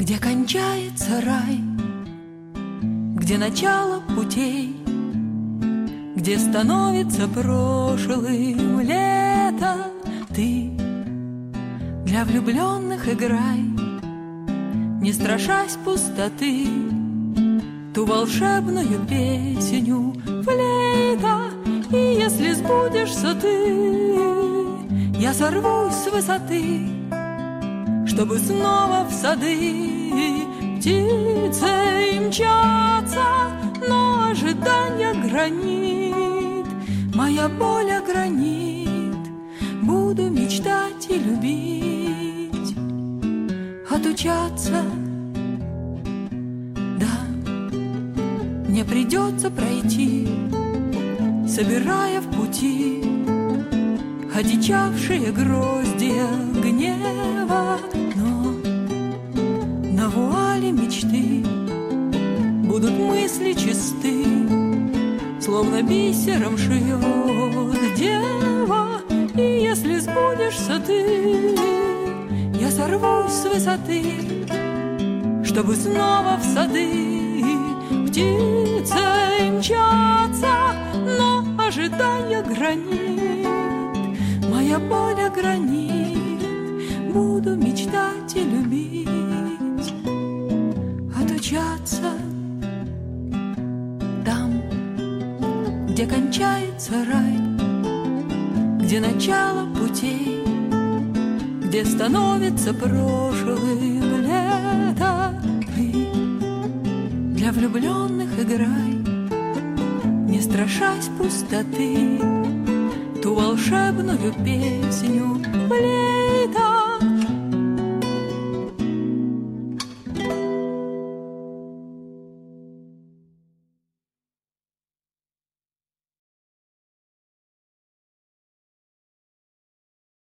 где кончается рай, где начало путей, где становится прошлым лето. Ты для влюбленных играй, не страшась пустоты, ту волшебную песню флейта. И если сбудешься ты, я сорвусь с высоты, чтобы снова в сады птицей мчаться. Но ожидание гранит, моя боль гранит. Буду мечтать и любить, отучаться. Да, мне придется пройти, собирая в пути одичавшие гроздья гнева. Но на вуале мечты будут мысли чисты, словно бисером шьет дева. И если сбудешься ты, я сорвусь с высоты, чтобы снова в сады птицей мчаться. Но ожидание гранит, моя боль гранит. Буду мечтать и любить, отучаться. Там, где кончается рай, где начало путей, где становится прошлым лето. Ты для влюбленных играй, не страшась пустоты, ту волшебную песню флейта.